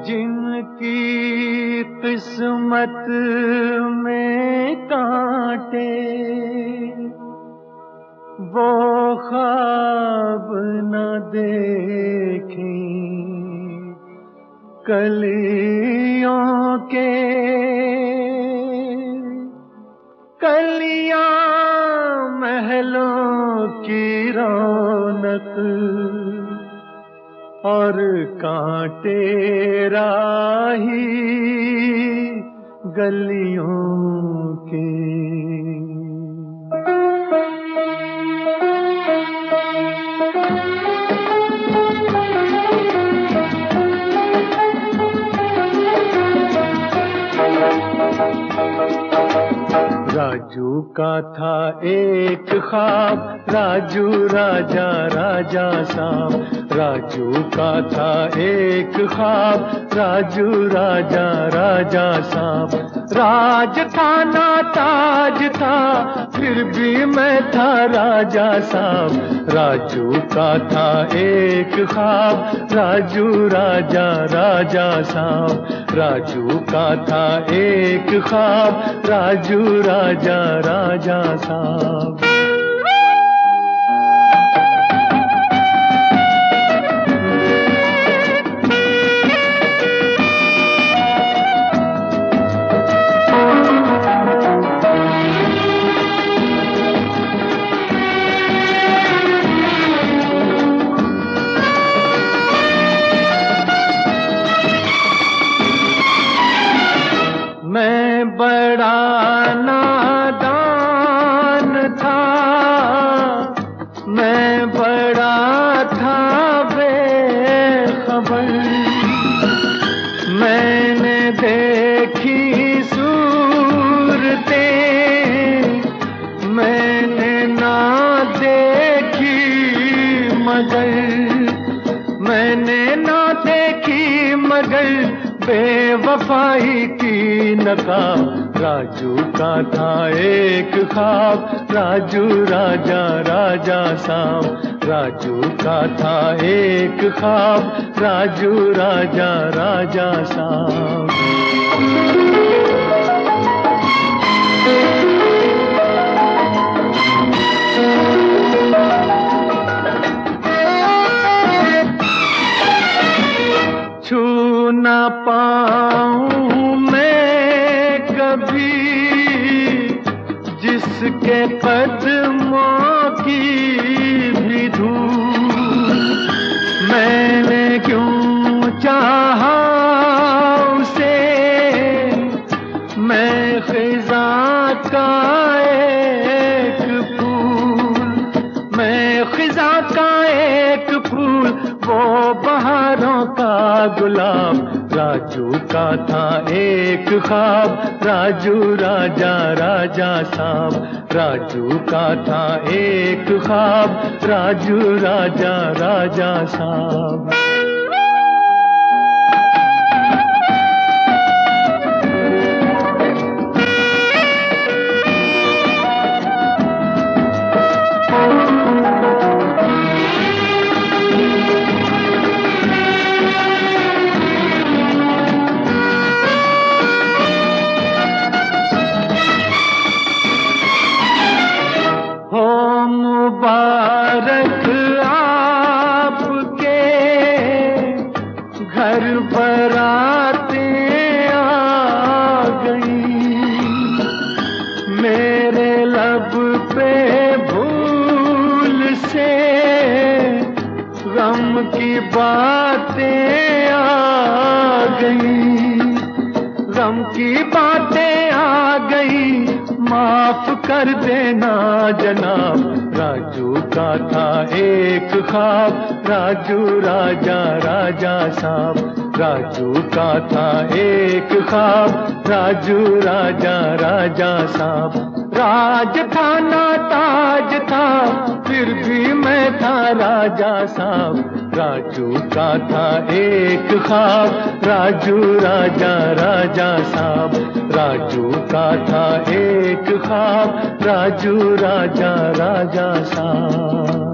जिनकी किस्मत में कांटे वो ख्वाब न देखें कलियों के। कलियां महलों की रौनक और कांटे राही गलियों के। राजू का था एक ख्वाब, राजू राजा राजा साहब। राजू का था एक ख्वाब, राजू राजा राजा साहब। राज था ना ताज था, फिर भी मैं था राजा साहब। राजू का था एक ख्वाब, राजू राजा राजा साहब। राजू का था एक ख्वाब, राजू राजा राजा साहब। मैं बड़ा नादान था, मैं बड़ा था बेखबर। मैंने देखी सूरतें, मैंने ना देखी मगर, मैंने ना देखी मगर बेवफाई की नकाब। राजू का था एक ख्वाब, राजू राजा राजा साहब। राजू का था एक ख्वाब, राजू राजा राजा साहब। छू ना पाऊं मैं कभी जिसके कदमों की भी धूल। मैंने क्यों चाहा उसे, मैं खिज़ा का एक फूल, मैं खिज़ा का एक फूल, वो बहारों का गुलाब। राजू का था एक ख्वाब, राजू राजा राजा साहब। राजू का था एक ख्वाब, राजू राजा राजा साहब। मुबारक आपके घर बरातें आ गई, मेरे लब पे भूल से गम की बातें आ गई, गम की बातें आ गई। माफ कर देना जनाब। राजू का था एक ख्वाब, राजू राजा राजा साहब। राजू का था एक ख्वाब, राजू राजा राजा साहब। राज था ना ताज था, फिर भी मैं था राजा साहब। राजू का था एक ख्वाब, राजू राजा राजा साहब। राजू का था एक ख्वाब, राजू राजा राजा साहब।